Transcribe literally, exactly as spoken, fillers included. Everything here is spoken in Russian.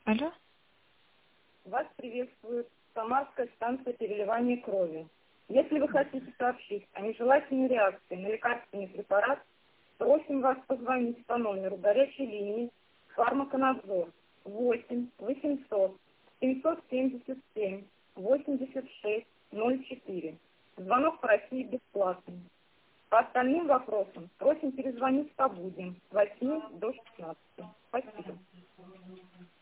Алло? Вас приветствует Самарская станция переливания крови. Если вы хотите сообщить о нежелательной реакции на лекарственный препарат, просим вас позвонить по номеру горячей линии «Фармаконадзор» восемь восемьсот семьсот семьдесят семь восемьдесят шесть ноль четыре. Звонок по России бесплатный. По остальным вопросам просим перезвонить по будням с восьми до шестнадцати. Спасибо.